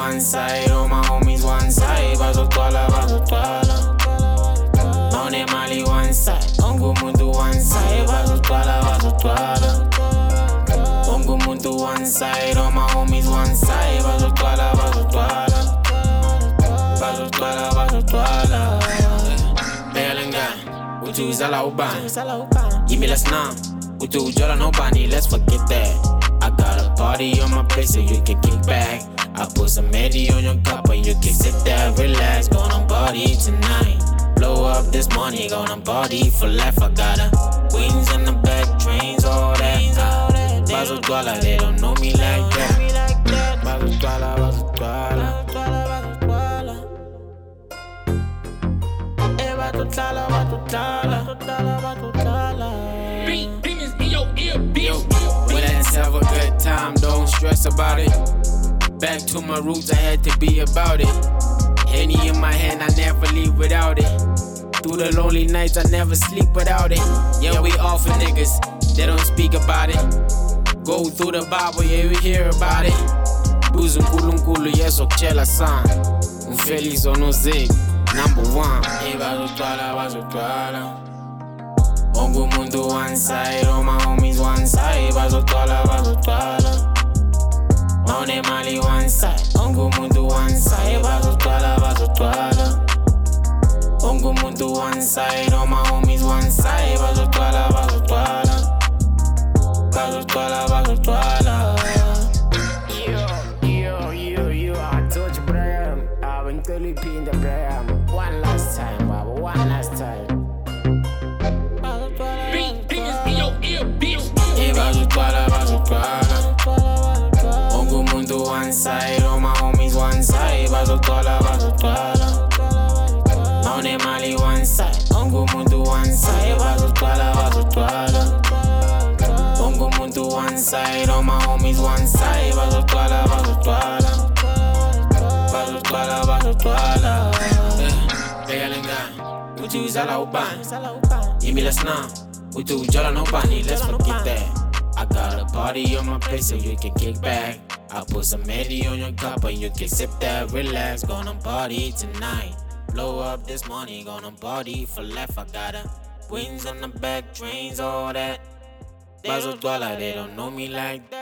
one side, all my homies one side. Vaso twala, vaso twala. Maone Mali one side, ongu mundu one side. Vaso twala, vaso twala. Ongu mundu one side, all my homies one side. Vaso twala, vaso twala. Vaso twala, vaso twala. Belenga, utu zala uban. Give me less now. Utu jola no bani, let's forget that. I got a party on my place so you can kick back. I put some Eddie on your cup and you can sit there, relax. Gonna party tonight. Blow up this money, gonna party for life. I got a wings in the back, trains, all that. Vaso twala, they don't know me like that. Vaso twala, vaso twala. Vaso twala, vaso twala, vaso twala. Demons in your ear, bitch. Let's have a good time, don't stress about it. Back to my roots, I had to be about it. Henny in my hand, I never leave without it. Through the lonely nights, I never sleep without it. Yeah, we all for niggas, they don't speak about it. Go through the Bible, yeah, we hear about it. Buzu nkulunkulu, yes, okchela san. Feliz ou no zig, number one. Hey, vaso twala, vaso twala. Ongu mundu one side, all my homies one side. Vaso twala, vaso twala. Maone Mali one side, ongu mundu one side. Vaso twala, vaso twala. Ongu mundu one side, all my homies one side. Vaso twala, vaso twala. Vaso twala, vaso twala. Yo, I told you, Brian, I went to live in the Brian. One last time, Baba, one last time. Demons in your ear, bitch. Hey, vaso twala, vaso twala. Ongu mundu one side, all my homies one side. Vaso twala, vaso twala. Maone Mali one side, ongu mundu one side. Vaso twala, vaso twala. Ongu mundu one side, all my homies one side. Vaso twala, vaso twala. Vaso twala, vaso twala. Begalenga, utu zala uban. Give me less now. Utu jola no bani, let's forget that. I got a party on my place so you can kick back. I put some Eddie on your cup and you can sip that, relax. Gonna party tonight. Blow up this money, gonna party for life. I got a wings on the back, trains, all that. Vaso twala, they don't know me like that.